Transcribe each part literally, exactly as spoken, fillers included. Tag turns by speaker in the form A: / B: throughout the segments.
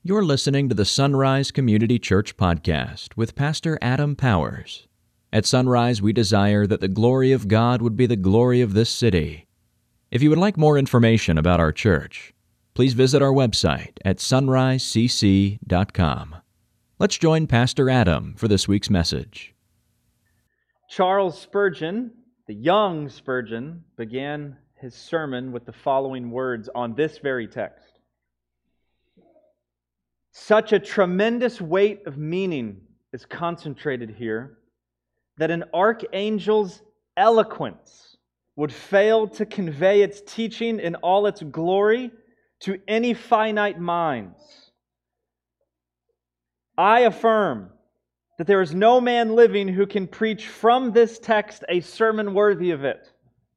A: You're listening to the Sunrise Community Church podcast with Pastor Adam Powers. At Sunrise, we desire that the glory of God would be the glory of this city. If you would like more information about our church, please visit our website at sunrise c c dot com. Let's join Pastor Adam for this week's message.
B: Charles Spurgeon, the young Spurgeon, began his sermon with the following words on this very text. Such a tremendous weight of meaning is concentrated here that an archangel's eloquence would fail to convey its teaching in all its glory to any finite minds. I affirm that there is no man living who can preach from this text a sermon worthy of it.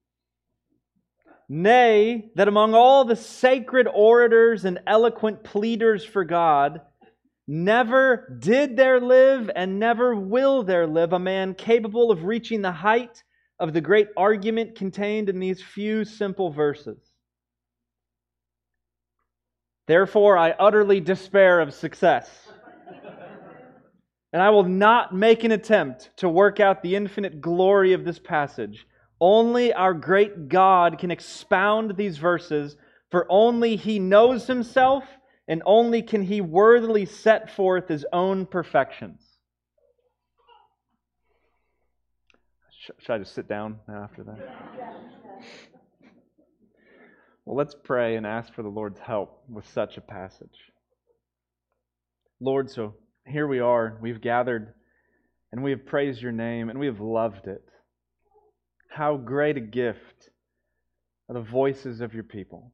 B: Nay, that among all the sacred orators and eloquent pleaders for God, never did there live and never will there live a man capable of reaching the height of the great argument contained in these few simple verses. Therefore, I utterly despair of success. And I will not make an attempt to work out the infinite glory of this passage. Only our great God can expound these verses, for only He knows Himself, and only can He worthily set forth His own perfections. Should I just sit down after that? Well, let's pray and ask for the Lord's help with such a passage. Lord, so here we are. We've gathered and we have praised Your name and we have loved it. How great a gift are the voices of Your people.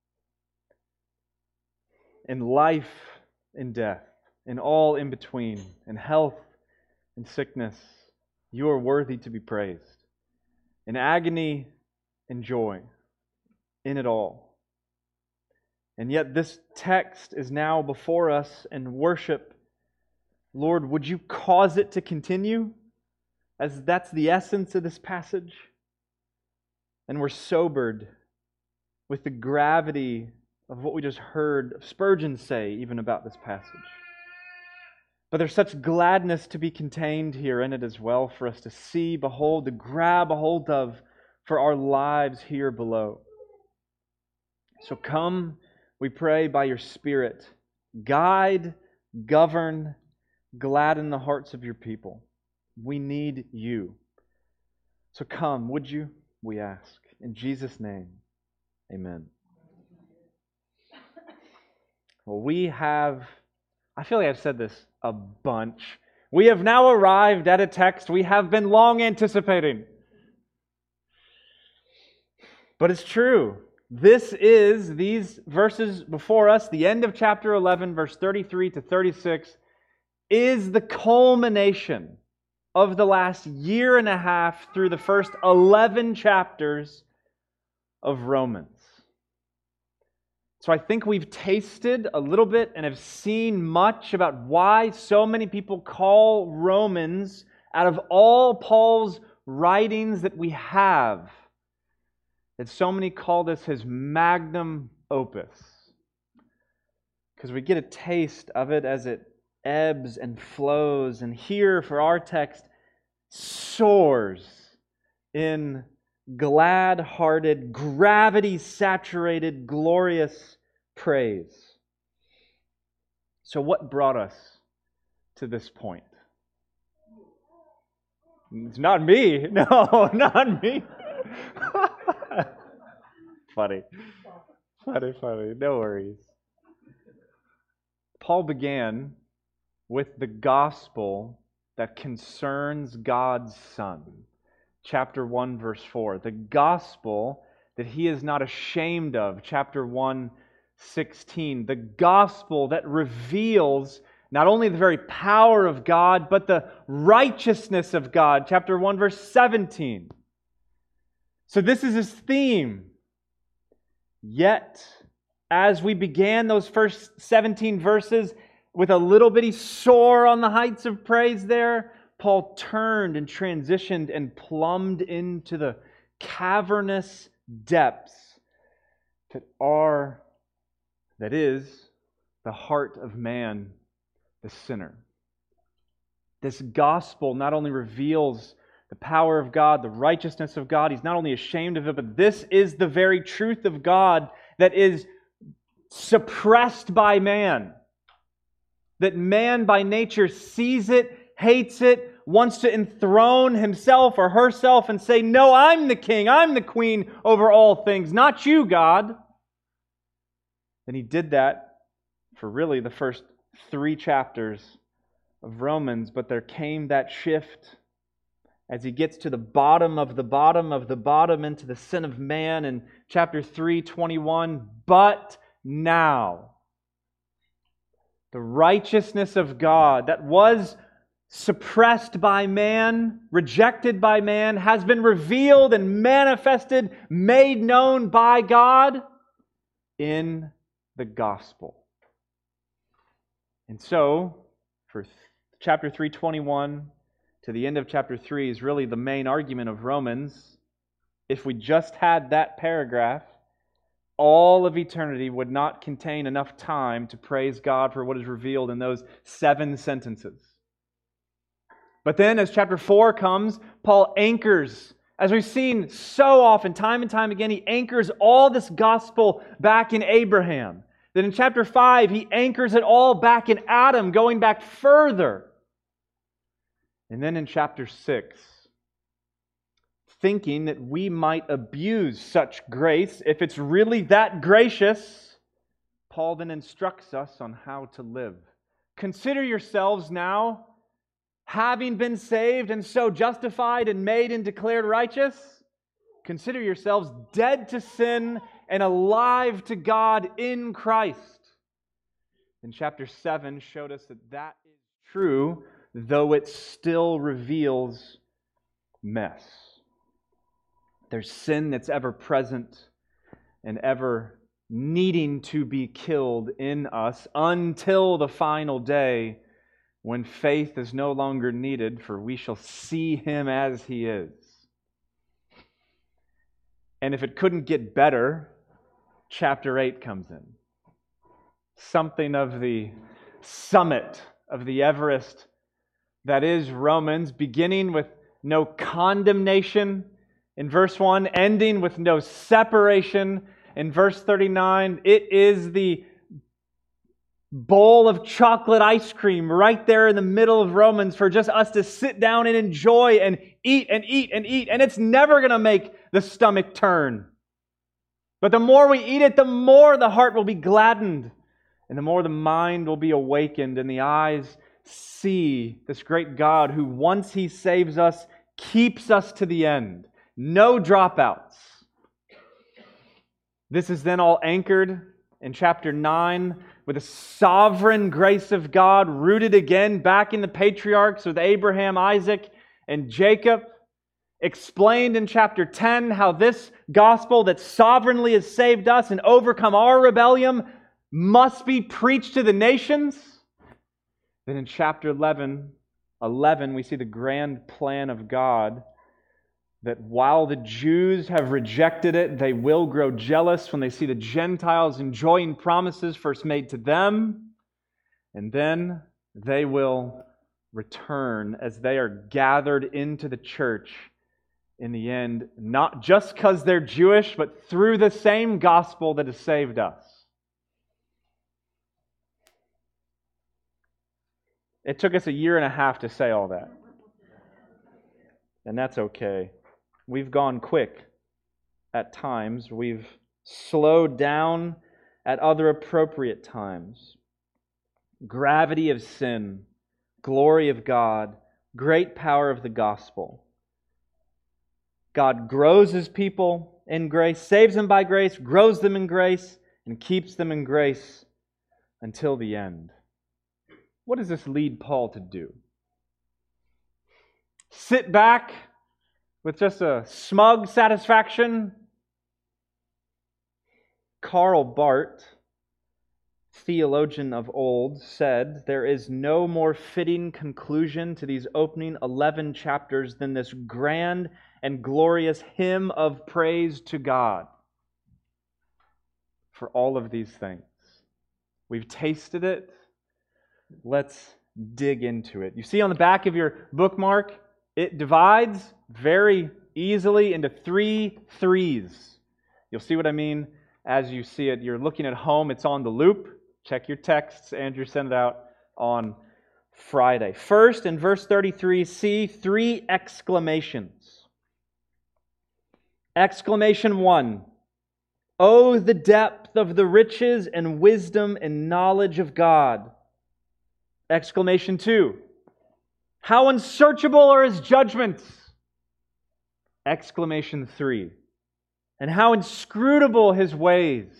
B: In life, in death, in all in between, in health, in sickness, You are worthy to be praised. In agony, in joy, in it all. And yet this text is now before us in worship. Lord, would You cause it to continue? As that's the essence of this passage. And we're sobered with the gravity of what we just heard Spurgeon say even about this passage. But there's such gladness to be contained here in it as well for us to see, behold, to grab a hold of for our lives here below. So come, we pray, by Your Spirit, guide, govern, gladden the hearts of Your people. We need You. So come, would You, we ask. In Jesus' name, amen. Well, we have, I feel like I've said this a bunch. We have now arrived at a text we have been long anticipating. But it's true. This is, these verses before us, the end of chapter eleven, verse thirty-three to thirty-six, is the culmination of the last year and a half through the first eleven chapters of Romans. So I think we've tasted a little bit and have seen much about why so many people call Romans, out of all Paul's writings that we have, that so many call this his magnum opus. Because we get a taste of it as it ebbs and flows, and here for our text soars in glad-hearted, gravity-saturated, glorious praise. So what brought us to this point? It's not me. No, not me. Funny. Funny, funny. No worries. Paul began with the gospel that concerns God's Son. Chapter one, verse four. The gospel that He is not ashamed of. Chapter one, sixteen. The gospel that reveals not only the very power of God, but the righteousness of God. Chapter one, verse seventeen. So this is His theme. Yet, as we began those first seventeen verses with a little bitty soar on the heights of praise there, Paul turned and transitioned and plumbed into the cavernous depths that are, that is, the heart of man, the sinner. This gospel not only reveals the power of God, the righteousness of God, He's not only ashamed of it, but this is the very truth of God that is suppressed by man. That man by nature sees it, hates it, wants to enthrone himself or herself and say, no, I'm the king, I'm the queen over all things, not you, God. And He did that for really the first three chapters of Romans, but there came that shift as He gets to the bottom of the bottom of the bottom into the sin of man in chapter three twenty-one. But now, the righteousness of God that was suppressed by man, rejected by man, has been revealed and manifested, made known by God in the gospel. And so, for chapter three twenty-one to the end of chapter three is really the main argument of Romans. If we just had that paragraph, all of eternity would not contain enough time to praise God for what is revealed in those seven sentences. But then as chapter four comes, Paul anchors, as we've seen so often, time and time again, he anchors all this gospel back in Abraham. Then in chapter five, he anchors it all back in Adam, going back further. And then in chapter six, thinking that we might abuse such grace, if it's really that gracious, Paul then instructs us on how to live. Consider yourselves now, having been saved and so justified and made and declared righteous, consider yourselves dead to sin and alive to God in Christ. And chapter seven showed us that that is true, though it still reveals mess. There's sin that's ever present and ever needing to be killed in us until the final day when faith is no longer needed, for we shall see Him as He is. And if it couldn't get better, chapter eight comes in. Something of the summit of the Everest that is Romans, beginning with no condemnation in verse one, ending with no separation in verse thirty-nine. It is the bowl of chocolate ice cream right there in the middle of Romans for just us to sit down and enjoy and eat and eat and eat. And it's never going to make the stomach turn. But the more we eat it, the more the heart will be gladdened. And the more the mind will be awakened and the eyes see this great God who, once He saves us, keeps us to the end. No dropouts. This is then all anchored in chapter nine with the sovereign grace of God, rooted again back in the patriarchs with Abraham, Isaac, and Jacob. Explained in chapter ten how this gospel that sovereignly has saved us and overcome our rebellion must be preached to the nations. Then in chapter eleven, eleven, we see the grand plan of God that while the Jews have rejected it, they will grow jealous when they see the Gentiles enjoying promises first made to them. And then they will return as they are gathered into the church in the end, not just because they're Jewish, but through the same gospel that has saved us. It took us a year and a half to say all that. And that's okay. We've gone quick at times. We've slowed down at other appropriate times. Gravity of sin, glory of God, great power of the gospel. God grows His people in grace, saves them by grace, grows them in grace, and keeps them in grace until the end. What does this lead Paul to do? Sit back with just a smug satisfaction? Karl Barth, theologian of old, said, "There is no more fitting conclusion to these opening eleven chapters than this grand and glorious hymn of praise to God for all of these things." We've tasted it. Let's dig into it. You see on the back of your bookmark, it divides very easily into three threes. You'll see what I mean as you see it. You're looking at home. It's on the loop. Check your texts. Andrew sent it out on Friday. First, in verse thirty-three, see three exclamations. Exclamation one, "Oh, the depth of the riches and wisdom and knowledge of God." Exclamation two, "How unsearchable are His judgments." Exclamation three, "And how inscrutable His ways."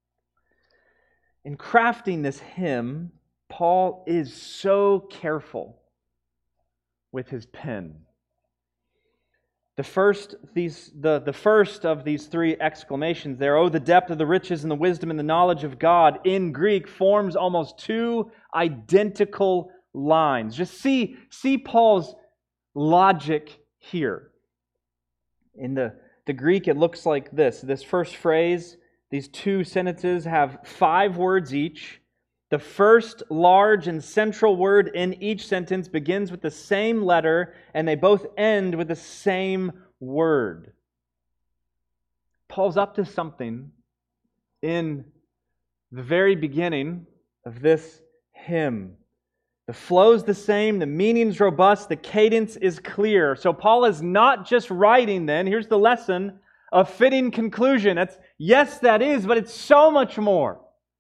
B: In crafting this hymn, Paul is so careful with his pen. The first, these, the, the first of these three exclamations there, "Oh, the depth of the riches and the wisdom and the knowledge of God," in Greek forms almost two identical lines. Just see, see Paul's logic here. In the, the Greek, it looks like this. This first phrase, these two sentences have five words each. The first large and central word in each sentence begins with the same letter, and they both end with the same word. Paul's up to something in the very beginning of this hymn. The flow's the same, the meaning's robust, the cadence is clear. So Paul is not just writing then, here's the lesson, a fitting conclusion. That's, yes, that is, but it's so much more.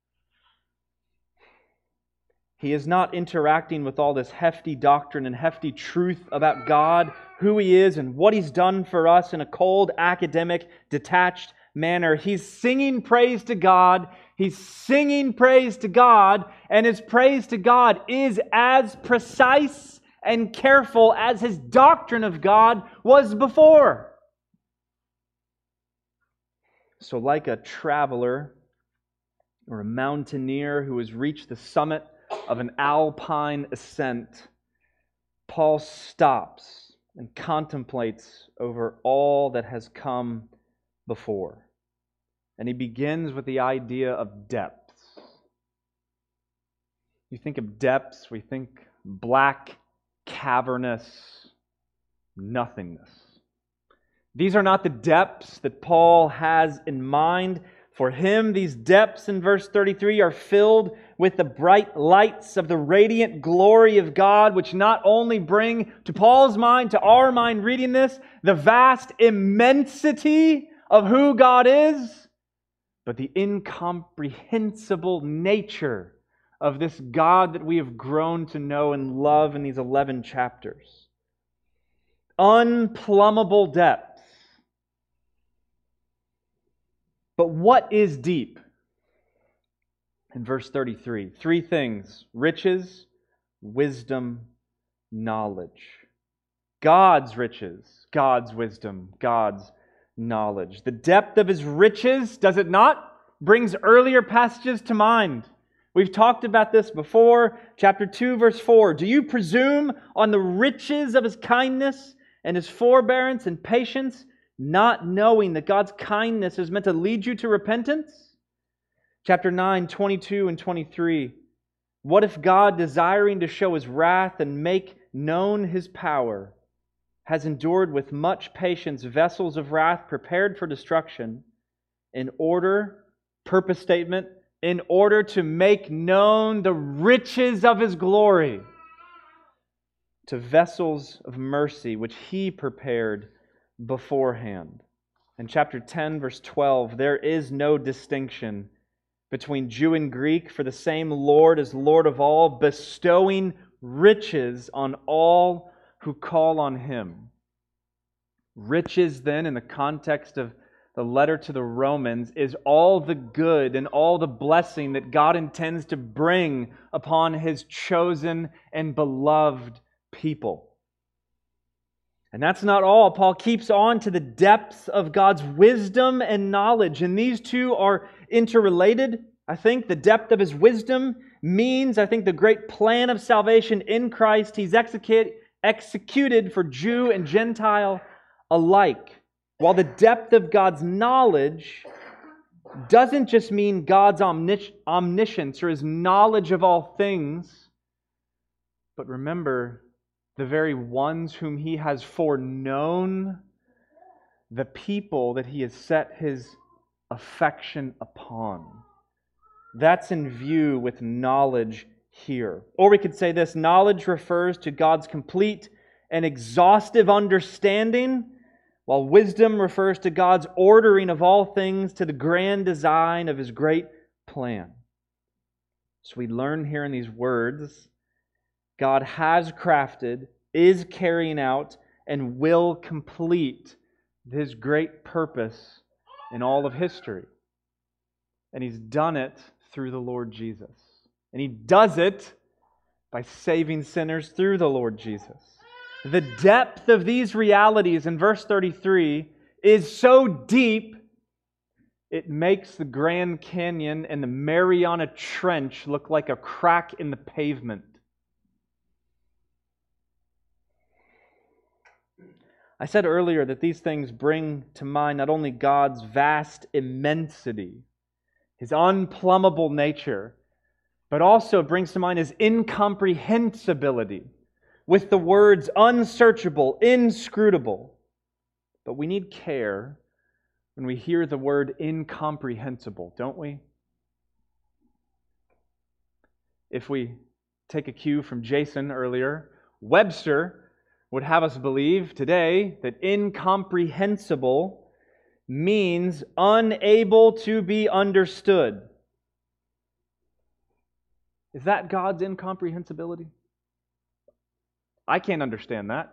B: He is not interacting with all this hefty doctrine and hefty truth about God, who He is, and what He's done for us in a cold, academic, detached manner. He's singing praise to God. He's singing praise to God, and His praise to God is as precise and careful as His doctrine of God was before. So like a traveler or a mountaineer who has reached the summit of an alpine ascent, Paul stops and contemplates over all that has come before. And he begins with the idea of depths. You think of depths, we think black, cavernous nothingness. These are not the depths that Paul has in mind. For him, these depths in verse thirty-three are filled with the bright lights of the radiant glory of God, which not only bring to Paul's mind, to our mind reading this, the vast immensity of who God is, but the incomprehensible nature of this God that we have grown to know and love in these eleven chapters. Unplumbable depths. But what is deep? In verse thirty-three, three things: riches, wisdom, knowledge. God's riches, God's wisdom, God's knowledge. The depth of His riches, does it not? Brings earlier passages to mind. We've talked about this before. Chapter two, verse four. "Do you presume on the riches of His kindness and His forbearance and patience, not knowing that God's kindness is meant to lead you to repentance?" Chapter nine, twenty-two and twenty-three. "What if God, desiring to show His wrath and make known His power, has endured with much patience vessels of wrath prepared for destruction, in order," purpose statement, "in order to make known the riches of His glory to vessels of mercy, which He prepared beforehand." In chapter ten, verse twelve, "There is no distinction between Jew and Greek, for the same Lord is Lord of all, bestowing riches on all who call on Him." Riches, then, in the context of the letter to the Romans, is all the good and all the blessing that God intends to bring upon His chosen and beloved people. And that's not all. Paul keeps on to the depths of God's wisdom and knowledge. And these two are interrelated. I think the depth of His wisdom means, I think, the great plan of salvation in Christ He's execute, executed for Jew and Gentile alike. While the depth of God's knowledge doesn't just mean God's omnis- omniscience or His knowledge of all things, but remember, the very ones whom He has foreknown, the people that He has set His affection upon. That's in view with knowledge here. Or we could say this: knowledge refers to God's complete and exhaustive understanding, while wisdom refers to God's ordering of all things to the grand design of His great plan. So we learn here in these words, God has crafted, is carrying out, and will complete His great purpose in all of history. And He's done it through the Lord Jesus. And He does it by saving sinners through the Lord Jesus. The depth of these realities in verse thirty-three is so deep, it makes the Grand Canyon and the Mariana Trench look like a crack in the pavement. I said earlier that these things bring to mind not only God's vast immensity, His unplumbable nature, but also brings to mind His incomprehensibility, with the words unsearchable, inscrutable. But we need care when we hear the word incomprehensible, don't we? If we take a cue from Jason earlier, Webster would have us believe today that incomprehensible means unable to be understood. Is that God's incomprehensibility? I can't understand that.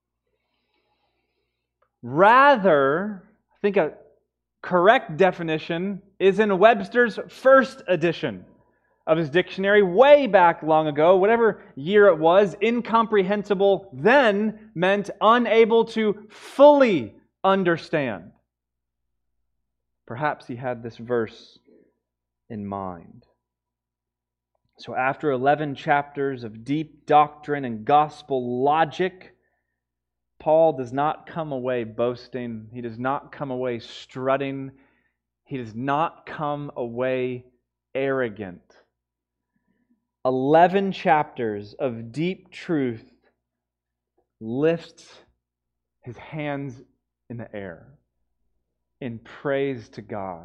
B: Rather, I think a correct definition is in Webster's first edition of his dictionary way back long ago, whatever year it was. Incomprehensible then meant unable to fully understand. Perhaps he had this verse in mind. So after eleven chapters of deep doctrine and gospel logic, Paul does not come away boasting. He does not come away strutting. He does not come away arrogant. Eleven chapters of deep truth lifts his hands in the air in praise to God.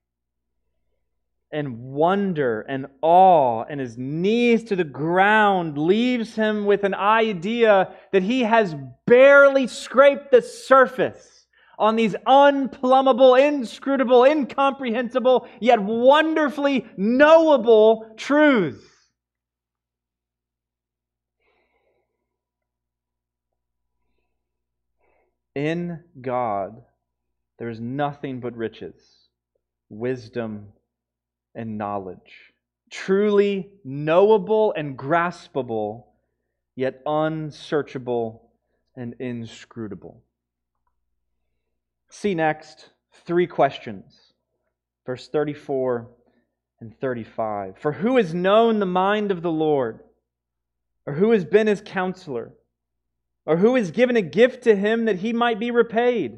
B: And wonder and awe and his knees to the ground leaves him with an idea that he has barely scraped the surface on these unplumbable, inscrutable, incomprehensible, yet wonderfully knowable truths. In God, there is nothing but riches, wisdom, and knowledge, truly knowable and graspable, yet unsearchable and inscrutable. See next three questions, verse thirty-four and thirty-five. For who has known the mind of the Lord? Or who has been His counselor? Or who has given a gift to Him that He might be repaid?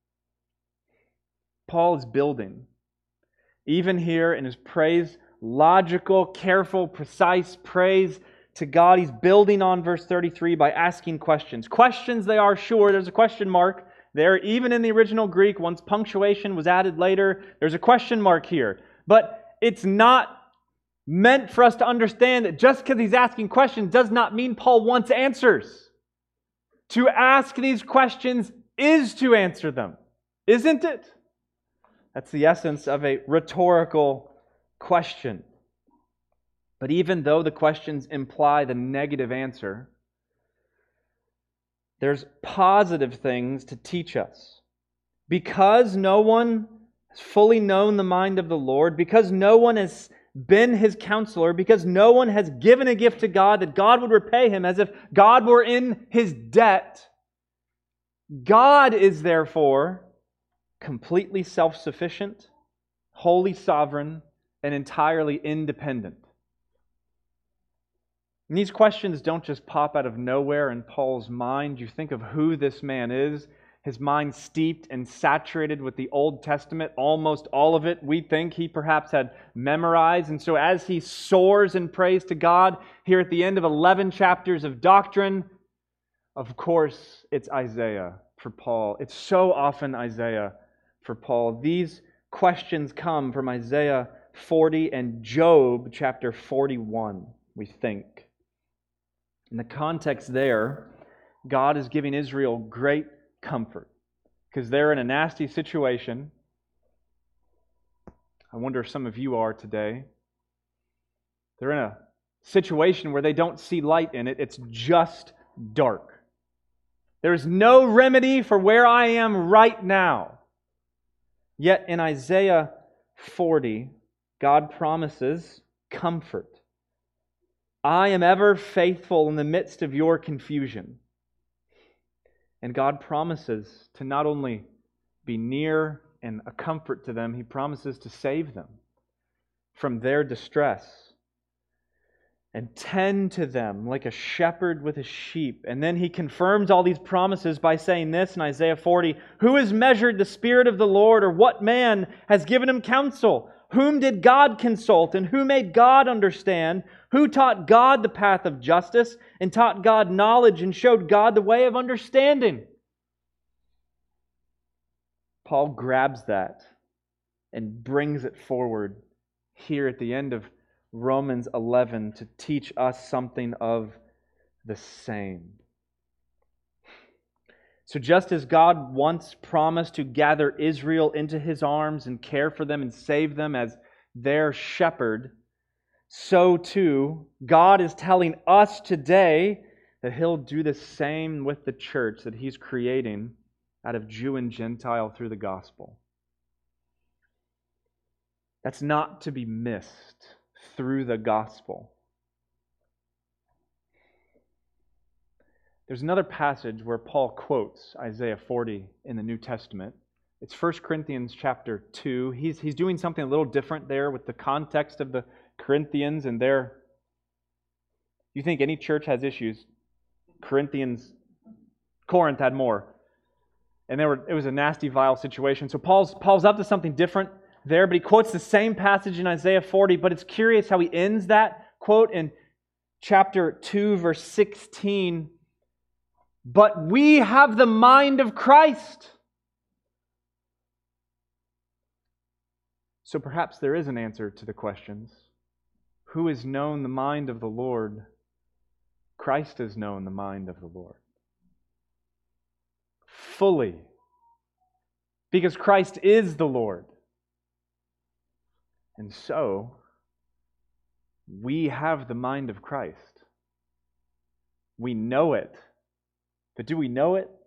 B: Paul is building. Even here in his praise, logical, careful, precise praise to God, he's building on verse thirty-three by asking questions. Questions they are, sure. There's a question mark there. Even in the original Greek, once punctuation was added later, there's a question mark here. But it's not meant for us to understand that just because he's asking questions does not mean Paul wants answers. To ask these questions is to answer them, isn't it? That's the essence of a rhetorical question. But even though the questions imply the negative answer, there's positive things to teach us. Because no one has fully known the mind of the Lord, because no one has been His counselor, because no one has given a gift to God that God would repay him as if God were in his debt, God is therefore completely self-sufficient, wholly sovereign, and entirely independent. And these questions don't just pop out of nowhere in Paul's mind. You think of who this man is, his mind steeped and saturated with the Old Testament, almost all of it. We think he perhaps had memorized. And so as he soars in praise to God here at the end of eleven chapters of doctrine, of course, it's Isaiah for Paul. It's so often Isaiah for Paul. These questions come from Isaiah forty and Job chapter forty-one, we think. In the context there, God is giving Israel great comfort because they're in a nasty situation. I wonder if some of you are today. They're in a situation where they don't see light in it. It's just dark. There is no remedy for where I am right now. Yet in Isaiah forty, God promises comfort. I am ever faithful in the midst of your confusion. And God promises to not only be near and a comfort to them, He promises to save them from their distress and tend to them like a shepherd with his sheep. And then He confirms all these promises by saying this in Isaiah forty, "Who has measured the Spirit of the Lord, or what man has given Him counsel? Whom did God consult, and who made God understand? Who taught God the path of justice, and taught God knowledge, and showed God the way of understanding?" Paul grabs that and brings it forward here at the end of Romans eleven to teach us something of the same. So just as God once promised to gather Israel into His arms and care for them and save them as their shepherd, so too God is telling us today that He'll do the same with the church that He's creating out of Jew and Gentile through the gospel. That's not to be missed through the gospel. There's another passage where Paul quotes Isaiah forty in the New Testament. It's First Corinthians chapter two. He's, he's doing something a little different there with the context of the Corinthians and their... You think any church has issues? Corinthians, Corinth had more. And they were, it was a nasty, vile situation. So Paul's, Paul's up to something different there, but he quotes the same passage in Isaiah forty, but it's curious how he ends that quote in chapter two, verse sixteen. But we have the mind of Christ. So perhaps there is an answer to the questions. Who has known the mind of the Lord? Christ has known the mind of the Lord. Fully. Because Christ is the Lord. And so, we have the mind of Christ. We know it. But do we know it?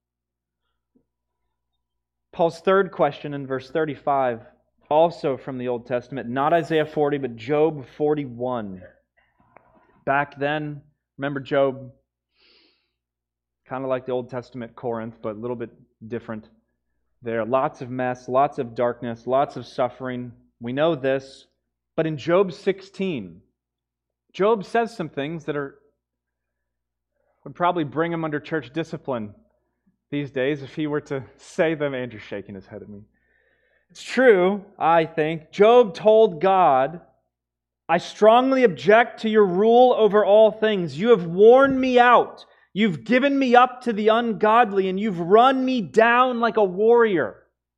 B: Paul's third question in verse thirty-five, also from the Old Testament, not Isaiah forty, but Job forty-one. Back then, remember Job, kind of like the Old Testament Corinth, but a little bit different there. Lots of mess, lots of darkness, lots of suffering. We know this. But in Job sixteen, Job says some things that are would probably bring him under church discipline these days if he were to say them. Andrew's shaking his head at me. It's true, I think. Job told God, "I strongly object to your rule over all things. You have worn me out. You've given me up to the ungodly, and you've run me down like a warrior."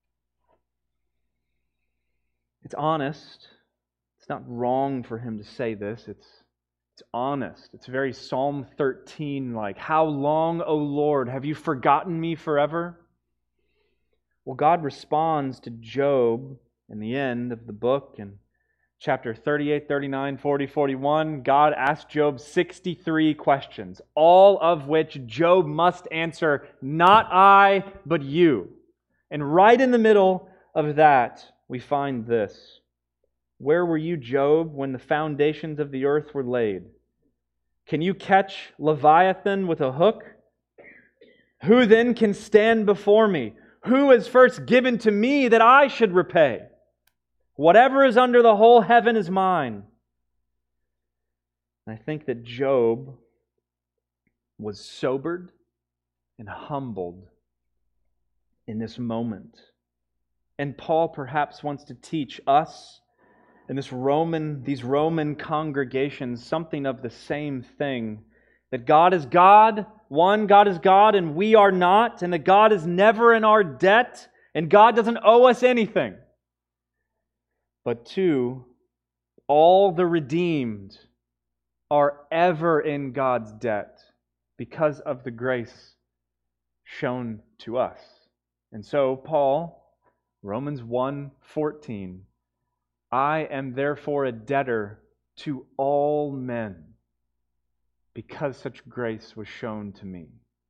B: It's honest. It's not wrong for him to say this. It's It's honest. It's very Psalm thirteen-like. How long, O Lord, have you forgotten me forever? Well, God responds to Job in the end of the book in chapter thirty-eight, thirty-nine, forty, forty-one. God asked Job sixty-three questions, all of which Job must answer, "Not I, but you." And right in the middle of that, we find this. Where were you, Job, when the foundations of the earth were laid? Can you catch Leviathan with a hook? Who then can stand before me? Who is first given to me that I should repay? Whatever is under the whole heaven is mine. And I think that Job was sobered and humbled in this moment. And Paul perhaps wants to teach us and this Roman, these Roman congregations something of the same thing. That God is God, one, God is God, and we are not, and that God is never in our debt, and God doesn't owe us anything. But two, all the redeemed are ever in God's debt because of the grace shown to us. And so Paul, Romans one fourteen, I am therefore a debtor to all men because such grace was shown to me.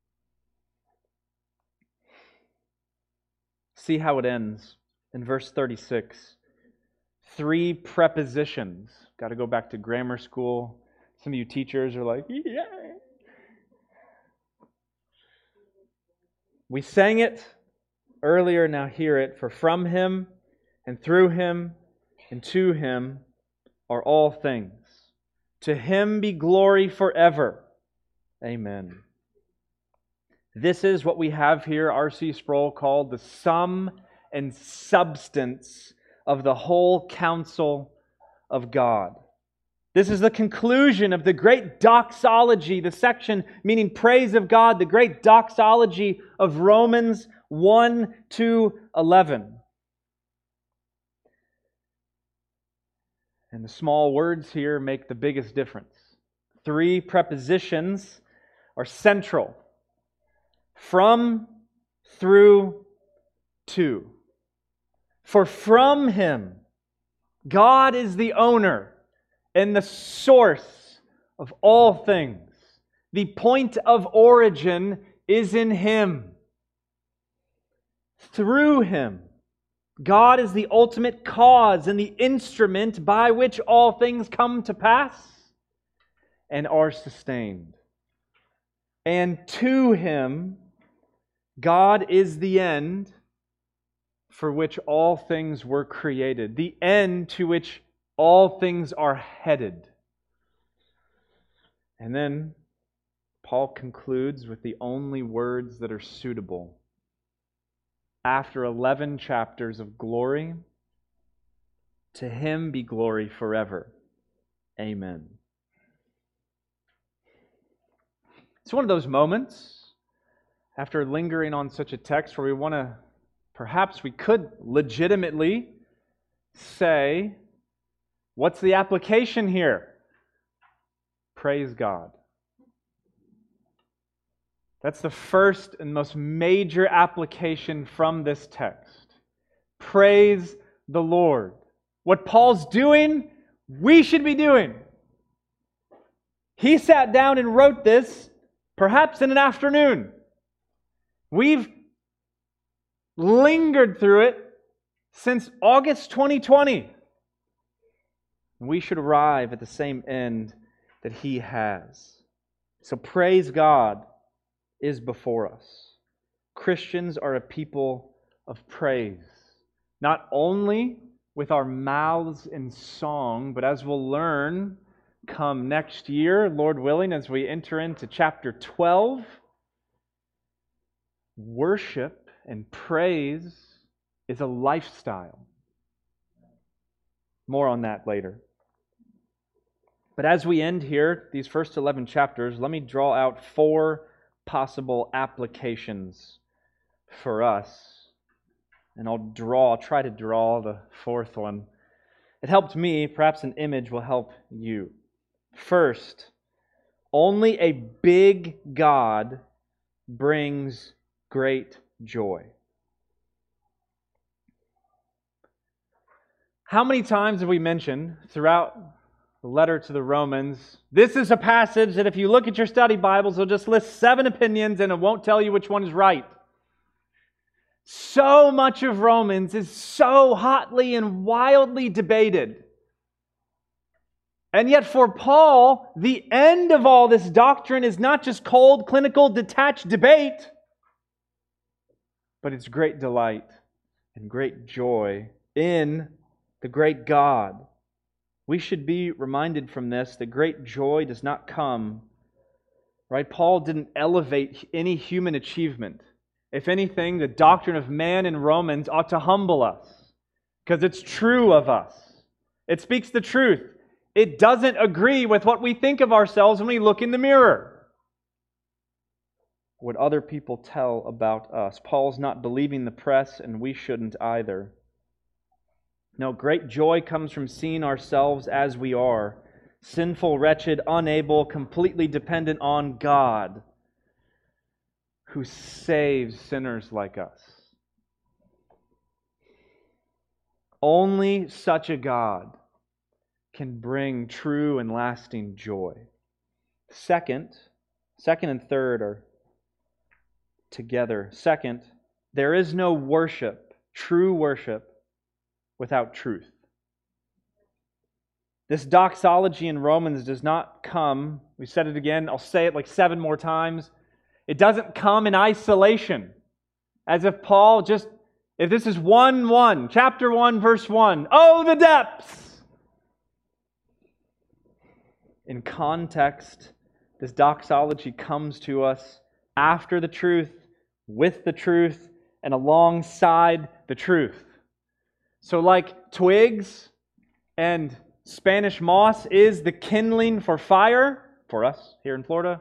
B: See how it ends in verse thirty-six. Three prepositions. Got to go back to grammar school. Some of you teachers are like, yeah. We sang it earlier, now hear it. For from Him and through Him and to Him are all things. To Him be glory forever. Amen. This is what we have here, R C Sproul called the sum and substance of the whole counsel of God. This is the conclusion of the great doxology, the section meaning praise of God, the great doxology of Romans one to eleven. And the small words here make the biggest difference. Three prepositions are central. From, through, to. For from Him, God is the owner and the source of all things. The point of origin is in Him. Through Him, God is the ultimate cause and the instrument by which all things come to pass and are sustained. And to Him, God is the end for which all things were created, the end to which all things are headed. And then Paul concludes with the only words that are suitable. After eleven chapters of glory, to Him be glory forever. Amen. It's one of those moments, after lingering on such a text, where we want to, perhaps we could legitimately say, what's the application here? Praise God. That's the first and most major application from this text. Praise the Lord. What Paul's doing, we should be doing. He sat down and wrote this, perhaps in an afternoon. We've lingered through it since August twenty twenty. We should arrive at the same end that He has. So praise God is before us. Christians are a people of praise, not only with our mouths in song, but as we'll learn come next year, Lord willing, as we enter into chapter twelve, worship and praise is a lifestyle. More on that later. But as we end here, these first eleven chapters, let me draw out four possible applications for us. And I'll draw, I'll try to draw the fourth one. It helped me, perhaps an image will help you. First, only a big God brings great joy. How many times have we mentioned throughout the letter to the Romans, this is a passage that if you look at your study Bibles, it'll just list seven opinions and it won't tell you which one is right. So much of Romans is so hotly and wildly debated. And yet for Paul, the end of all this doctrine is not just cold, clinical, detached debate, but it's great delight and great joy in the great God. We should be reminded from this that great joy does not come, right? Paul didn't elevate any human achievement. If anything, the doctrine of man in Romans ought to humble us because it's true of us. It speaks the truth. It doesn't agree with what we think of ourselves when we look in the mirror. What other people tell about us. Paul's not believing the press, and we shouldn't either. No, great joy comes from seeing ourselves as we are. Sinful, wretched, unable, completely dependent on God, who saves sinners like us. Only such a God can bring true and lasting joy. Second, second and third are together. Second, there is no worship, true worship, without truth. This doxology in Romans does not come, we said it again, I'll say it like seven more times. It doesn't come in isolation, as if Paul just, if this is one one, chapter one, verse one, oh, the depths! In context, this doxology comes to us after the truth, with the truth, and alongside the truth. So like twigs and Spanish moss is the kindling for fire, for us here in Florida,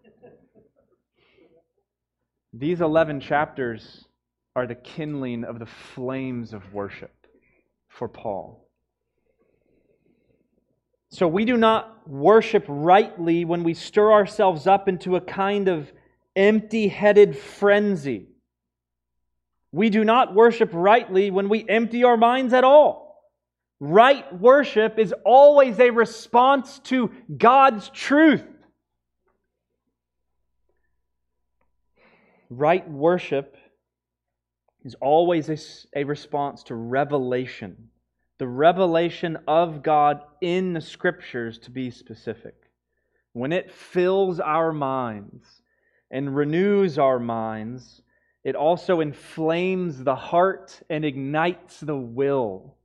B: these eleven chapters are the kindling of the flames of worship for Paul. So we do not worship rightly when we stir ourselves up into a kind of empty-headed frenzy. We do not worship rightly when we empty our minds at all. Right worship is always a response to God's truth. Right worship is always a, a response to revelation. The revelation of God in the Scriptures, to be specific. When it fills our minds and renews our minds, it also inflames the heart and ignites the will.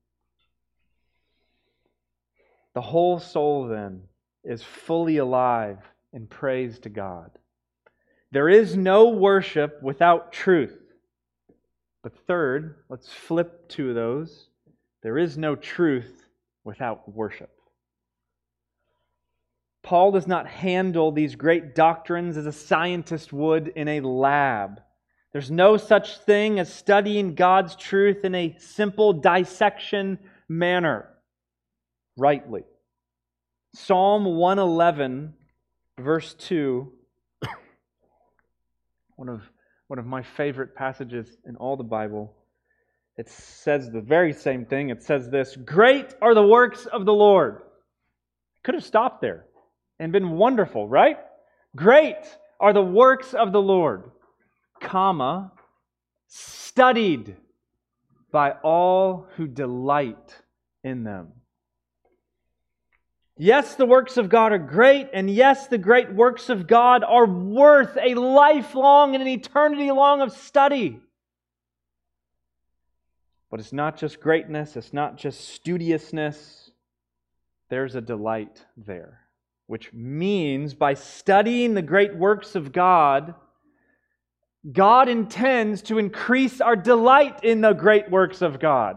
B: The whole soul, then, is fully alive in praise to God. There is no worship without truth. But third, let's flip to those. There is no truth without worship. Paul does not handle these great doctrines as a scientist would in a lab. There's no such thing as studying God's truth in a simple dissection manner, rightly. Psalm one eleven, verse two, one of, one of my favorite passages in all the Bible. It says the very same thing. It says this, great are the works of the Lord. Could have stopped there and been wonderful, right? Great are the works of the Lord, comma, studied by all who delight in them. Yes, the works of God are great, and yes, the great works of God are worth a lifelong and an eternity long of study. But it's not just greatness, it's not just studiousness. There's a delight there, which means by studying the great works of God, God intends to increase our delight in the great works of God.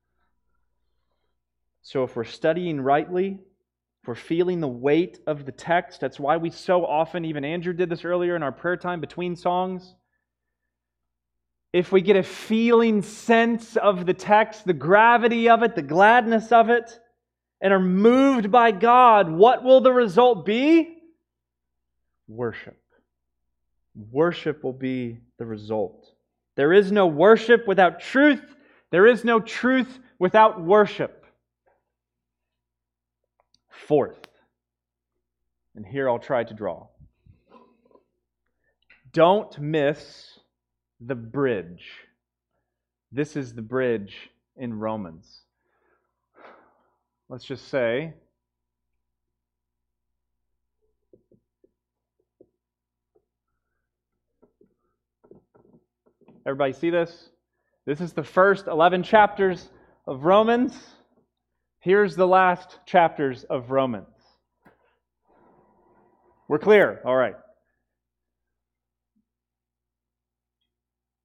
B: So if we're studying rightly, if we're feeling the weight of the text, that's why we so often, even Andrew did this earlier in our prayer time between songs, if we get a feeling sense of the text, the gravity of it, the gladness of it, and are moved by God, what will the result be? Worship. Worship will be the result. There is no worship without truth. There is no truth without worship. Fourth, and here I'll try to draw. Don't miss the bridge. This is the bridge in Romans. Let's just say, everybody see this? This is the first eleven chapters of Romans. Here's the last chapters of Romans. We're clear? All right.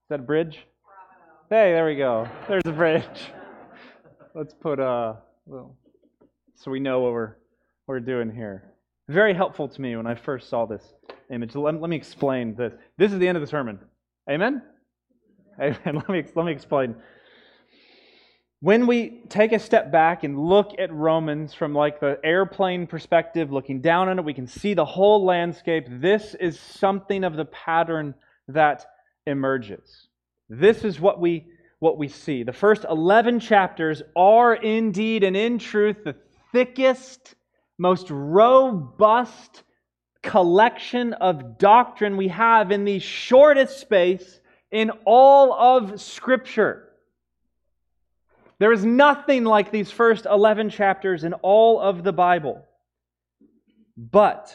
B: that a bridge? Hey, there we go. There's a bridge. Let's put a little, so we know what we're we're doing here. Very helpful to me when I first saw this image. Let, let me explain this. This is the end of the sermon. Amen? Amen. Let me let me explain. When we take a step back and look at Romans from like the airplane perspective, looking down on it, we can see the whole landscape. This is something of the pattern that emerges. This is what we what we see. The first eleven chapters are indeed and in truth the thickest, most robust collection of doctrine we have in the shortest space in all of Scripture. There is nothing like these first eleven chapters in all of the Bible. But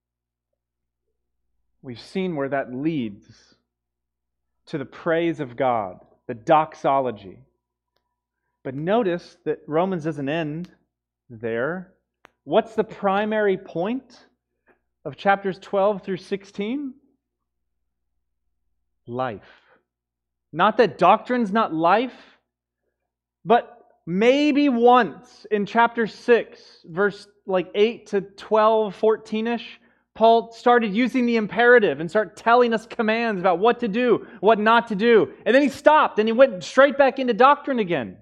B: we've seen where that leads to the praise of God, the doxology. But notice that Romans doesn't end there. What's the primary point of chapters twelve through sixteen? Life. Not that doctrine's not life, but maybe once in chapter six, verse like eight to twelve, fourteen-ish, Paul started using the imperative and started telling us commands about what to do, what not to do. And then he stopped and he went straight back into doctrine again.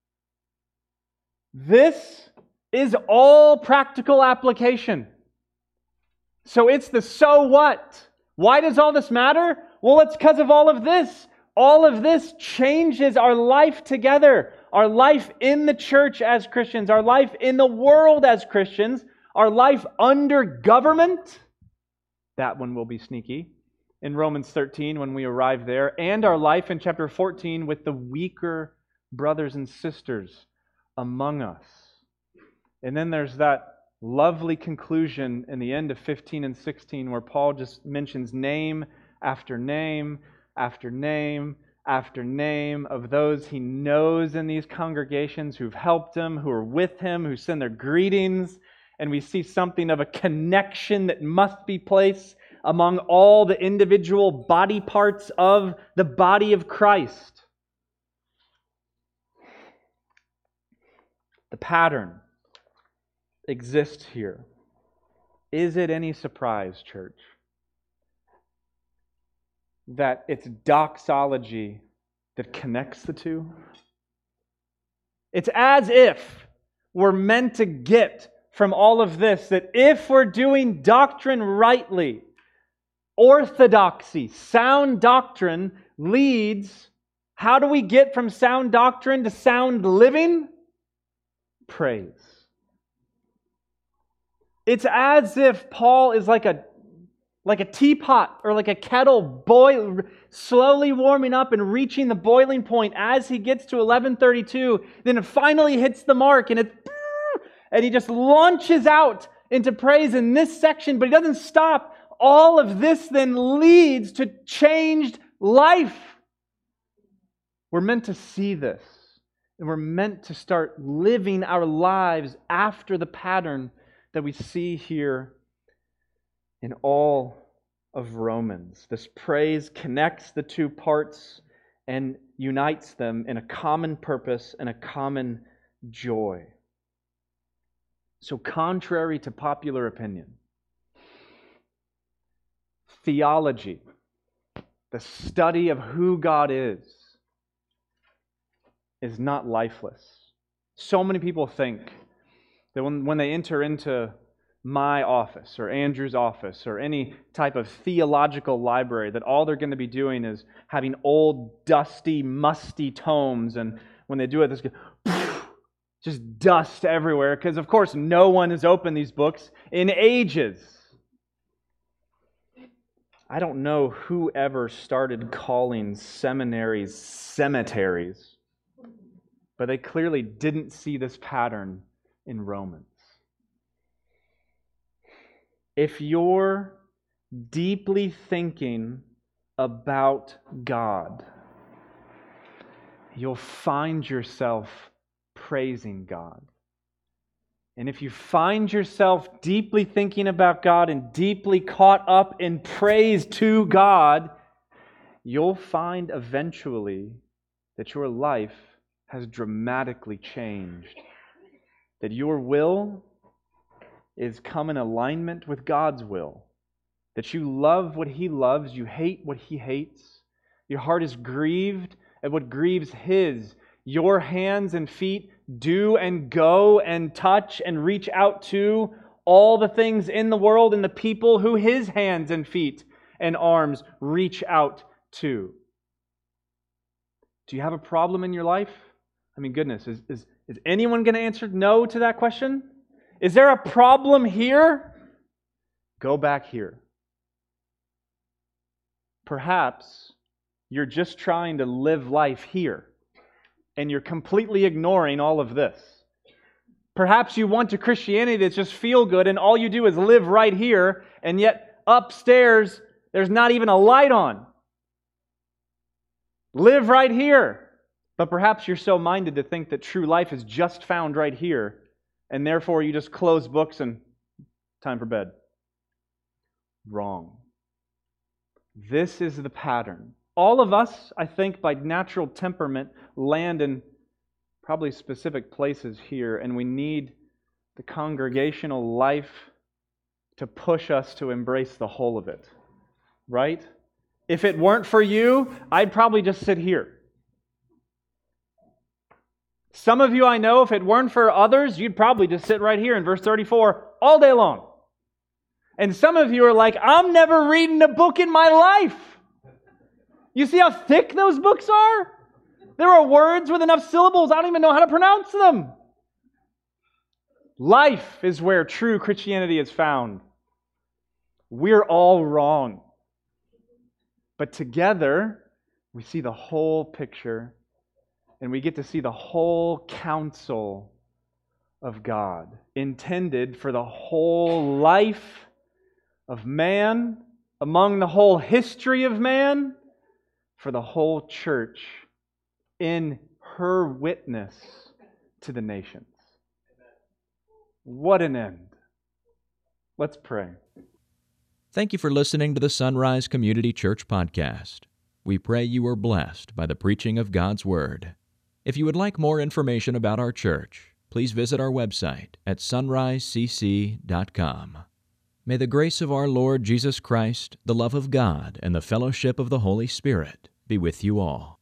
B: This is all practical application. So it's the so what? Why does all this matter? Well, it's because of all of this. All of this changes our life together, our life in the church as Christians, our life in the world as Christians, our life under government. That one will be sneaky in Romans thirteen when we arrive there, and our life in chapter fourteen with the weaker brothers and sisters among us. And then there's that lovely conclusion in the end of fifteen and sixteen where Paul just mentions name after name after name after name of those he knows in these congregations who've helped him, who are with him, who send their greetings. And we see something of a connection that must be placed among all the individual body parts of the body of Christ. The pattern exists here. Is it any surprise, church, that it's doxology that connects the two? It's as if we're meant to get from all of this that if we're doing doctrine rightly, orthodoxy, sound doctrine leads, how do we get from sound doctrine to sound living? Praise. It's as if Paul is like a like a teapot or like a kettle boil, slowly warming up and reaching the boiling point as he gets to eleven thirty-two. Then it finally hits the mark and it and he just launches out into praise in this section, but he doesn't stop. All of this then leads to changed life. We're meant to see this, and we're meant to start living our lives after the pattern that we see here in all of Romans. This praise connects the two parts and unites them in a common purpose and a common joy. So contrary to popular opinion, theology, the study of who God is, is not lifeless. So many people think that when, when they enter into my office or Andrew's office or any type of theological library, that all they're going to be doing is having old, dusty, musty tomes, and when they do it, this goes, just dust everywhere, because of course no one has opened these books in ages. I don't know who ever started calling seminaries cemeteries, but they clearly didn't see this pattern in Romans. If you're deeply thinking about God, you'll find yourself praising God. And if you find yourself deeply thinking about God and deeply caught up in praise to God, you'll find eventually that your life has dramatically changed. That your will is come in alignment with God's will. That you love what He loves, you hate what He hates. Your heart is grieved at what grieves His. Your hands and feet do and go and touch and reach out to all the things in the world and the people who His hands and feet and arms reach out to. Do you have a problem in your life? I mean, goodness, is, is, is anyone going to answer no to that question? Is there a problem here? Go back here. Perhaps you're just trying to live life here, and you're completely ignoring all of this. Perhaps you want a Christianity that's just feel good, and all you do is live right here, and yet upstairs there's not even a light on. Live right here. But perhaps you're so minded to think that true life is just found right here, and therefore you just close books and time for bed. Wrong. This is the pattern. All of us, I think, by natural temperament, land in probably specific places here, and we need the congregational life to push us to embrace the whole of it. Right? If it weren't for you, I'd probably just sit here. Some of you I know, if it weren't for others, you'd probably just sit right here in verse thirty-four all day long. And some of you are like, I'm never reading a book in my life. You see how thick those books are? There are words with enough syllables, I don't even know how to pronounce them. Life is where true Christianity is found. We're all wrong. But together, we see the whole picture, and we get to see the whole counsel of God, intended for the whole life of man, among the whole history of man, for the whole church in her witness to the nations. What an end. Let's pray.
A: Thank you for listening to the Sunrise Community Church podcast. We pray you are blessed by the preaching of God's Word. If you would like more information about our church, please visit our website at sunrise c c dot com. May the grace of our Lord Jesus Christ, the love of God, and the fellowship of the Holy Spirit be with you all.